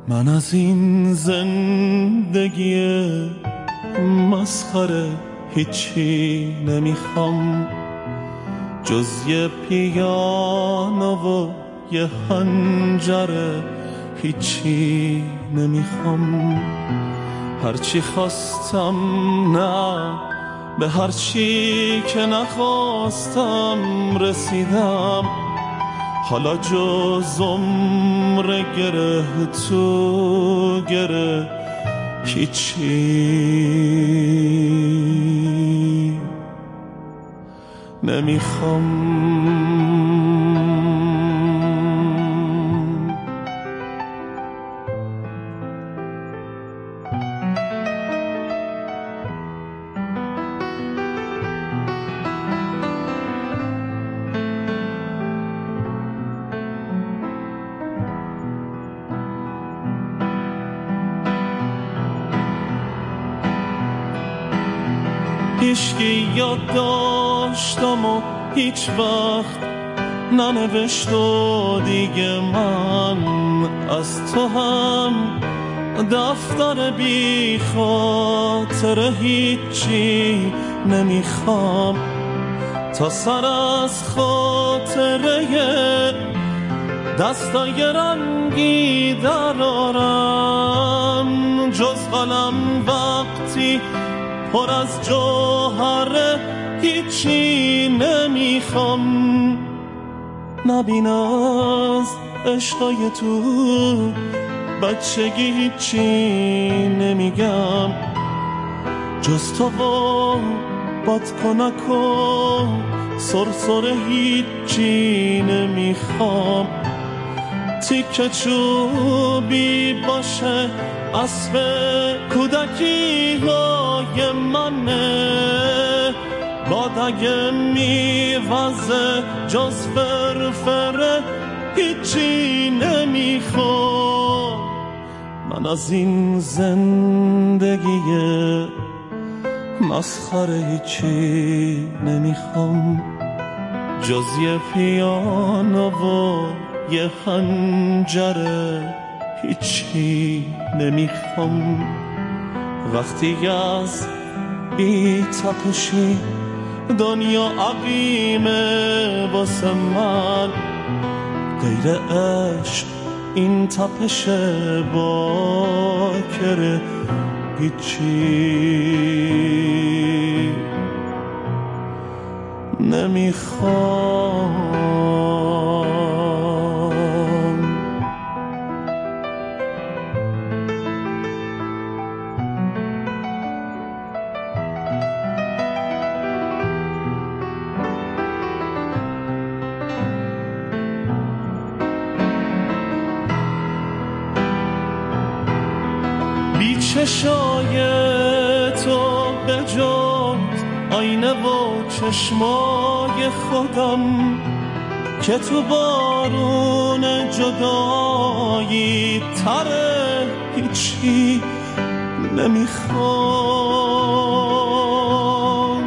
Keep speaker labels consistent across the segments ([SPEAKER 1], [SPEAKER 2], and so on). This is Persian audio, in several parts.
[SPEAKER 1] من از این زندگی مسخره هیچی نمیخوام، جز یه پیانو و یه حنجره، هیچی نمیخوام. هرچی خواستم نه، به هرچی که نخواستم رسیدم. حالا جز عمر گره تو گره هیچی نمیخوام. هیچکی یاد داشتم و هیچ وقت ننوشت و دیگه من از تو هم دفتر بی خاطر هیچی نمیخوام. تا سر از خاطره دستای رنگی درارم، جز قلم وقتی پر از جوهره هیچی نمیخوام. نبین از عشقای تو بچگی هیچی نمیگم، جز تو و بادکنک و سرسره هیچی نمیخوام. تیکه چوبی باشه اسب کودکی های منه، باد اگه میوزه جز فرفره هیچی نمیخوام. من از این زندگی مسخره هیچی نمیخوام، جز یه پیانو و یه خنجره هیچی نمیخوام. وقتی از بی تپشی دنیا عقیمه واسه من، غیر عشق این تپش باکره هیچی نمیخوام. چشای تو به جز آینه و چشمای خودم که تو بارون جدایی تره هیچی نمیخوام.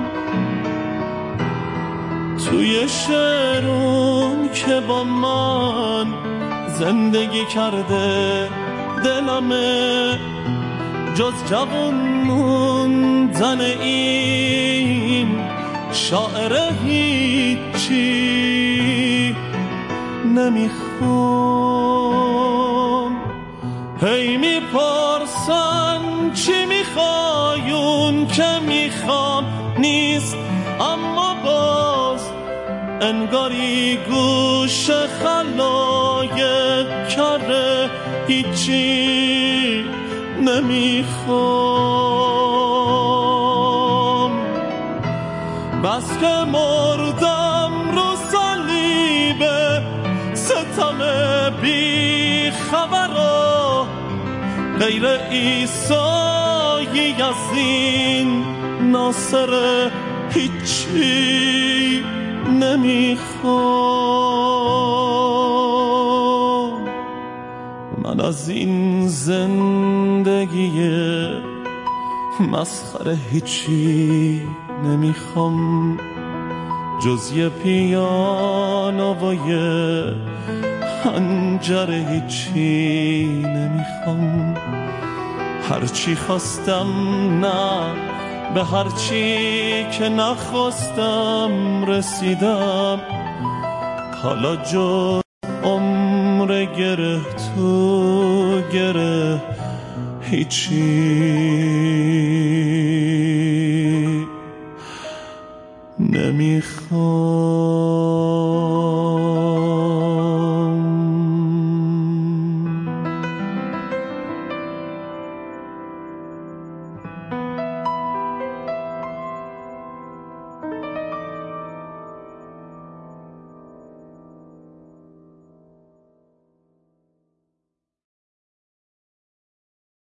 [SPEAKER 1] توی شعرون که با من زندگی کرده دلمه، جز جوان موندن این شاعره هیچی نمیخوام. هی میپرسن چی میخوایون که میخوام نیست، اما باز انگاری گوش خلایق کره هیچی نمیخوام. بس که مردم رو صلیب ستم بی خبرا، غیر عیسایی از این ناصر هیچی نمیخوام. من از این زندگی مسخره هیچی نمیخوام، جز یه پیانو و یه حنجره هیچی نمیخوام. هرچی خواستم نه، به هرچی که نخواستم رسیدم. حالا جز عمر گره تو گره هیچی نمیخوام.